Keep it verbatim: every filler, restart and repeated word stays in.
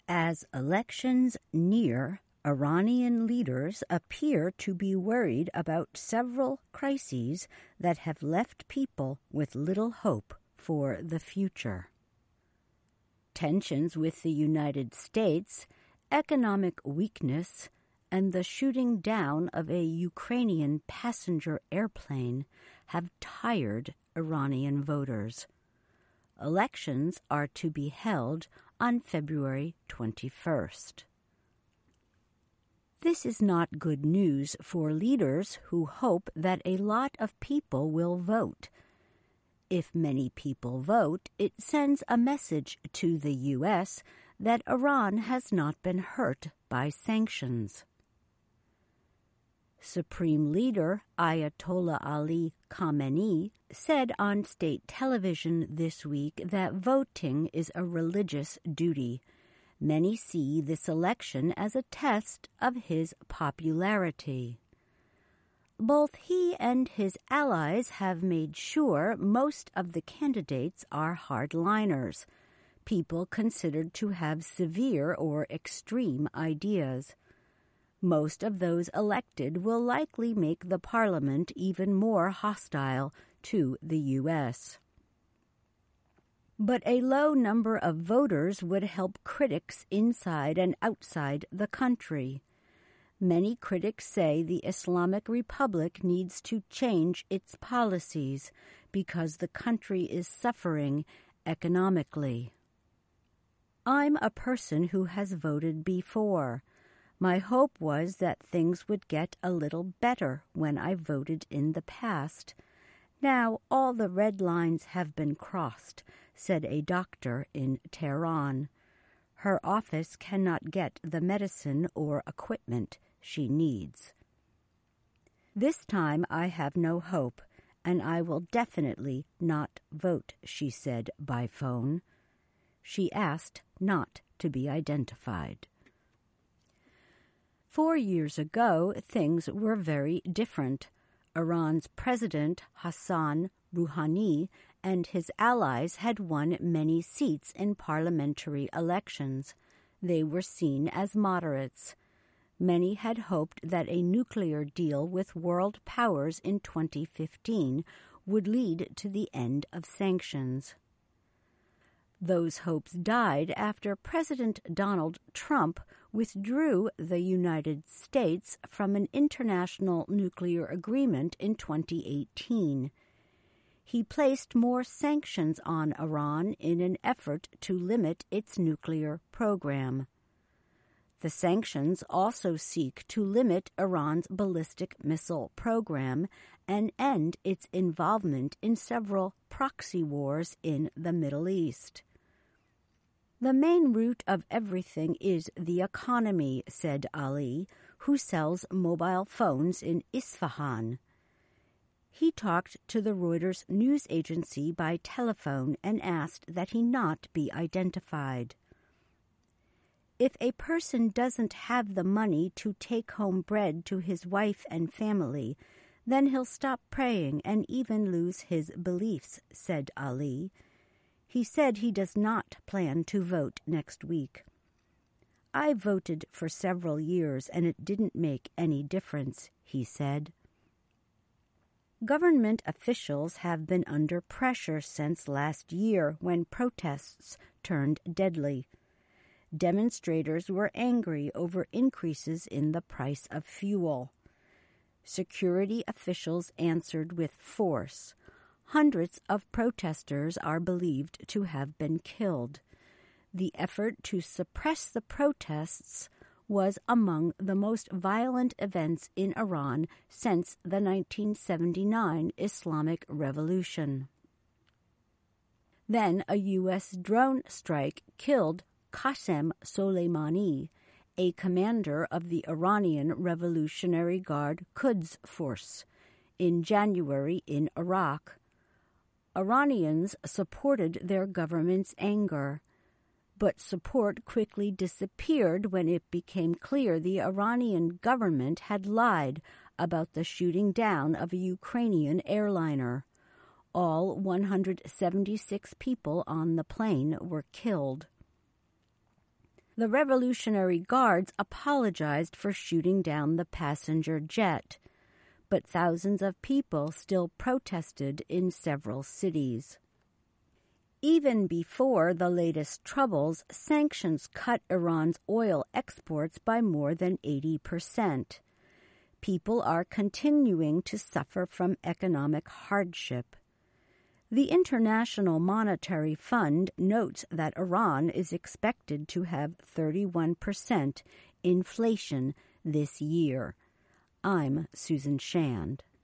As elections near, Iranian leaders appear to be worried about several crises that have left people with little hope for the future. Tensions with the United States, economic weakness, and the shooting down of a Ukrainian passenger airplane have tired Iranian voters. Elections are to be held on February twenty-first. This is not good news for leaders who hope that a lot of people will vote. If many people vote, it sends a message to the U S that Iran has not been hurt by sanctions. Supreme Leader Ayatollah Ali Khamenei said on state television this week that voting is a religious duty. Many see this election as a test of his popularity. Both he and his allies have made sure most of the candidates are hardliners, people considered to have severe or extreme ideas. Most of those elected will likely make the parliament even more hostile to the U S. But a low number of voters would help critics inside and outside the country. Many critics say the Islamic Republic needs to change its policies because the country is suffering economically. I'm a person who has voted before. My hope was that things would get a little better when I voted in the past. Now all the red lines have been crossed, said a doctor in Tehran. Her office cannot get the medicine or equipment she needs. This time I have no hope, and I will definitely not vote, she said by phone. She asked not to be identified. Four years ago, things were very different. Iran's President Hassan Rouhani and his allies had won many seats in parliamentary elections. They were seen as moderates. Many had hoped that a nuclear deal with world powers in twenty fifteen would lead to the end of sanctions. Those hopes died after President Donald Trump withdrew the United States from an international nuclear agreement in twenty eighteen. He placed more sanctions on Iran in an effort to limit its nuclear program. The sanctions also seek to limit Iran's ballistic missile program and end its involvement in several proxy wars in the Middle East. The main root of everything is the economy, said Ali, who sells mobile phones in Isfahan. He talked to the Reuters news agency by telephone and asked that he not be identified. If a person doesn't have the money to take home bread to his wife and family, then he'll stop praying and even lose his beliefs, said Ali. He said he does not plan to vote next week. I voted for several years and it didn't make any difference, he said. Government officials have been under pressure since last year when protests turned deadly. Demonstrators were angry over increases in the price of fuel. Security officials answered with force. Hundreds of protesters are believed to have been killed. The effort to suppress the protests was among the most violent events in Iran since the nineteen seventy-nine Islamic Revolution. Then a U S drone strike killed Qasem Soleimani, a commander of the Iranian Revolutionary Guard Quds Force, in January in Iraq. Iranians supported their government's anger, but support quickly disappeared when it became clear the Iranian government had lied about the shooting down of a Ukrainian airliner. All one hundred seventy-six people on the plane were killed. The Revolutionary Guards apologized for shooting down the passenger jet, but thousands of people still protested in several cities. Even before the latest troubles, sanctions cut Iran's oil exports by more than eighty percent. People are continuing to suffer from economic hardship. The International Monetary Fund notes that Iran is expected to have thirty-one percent inflation this year. I'm Susan Shand.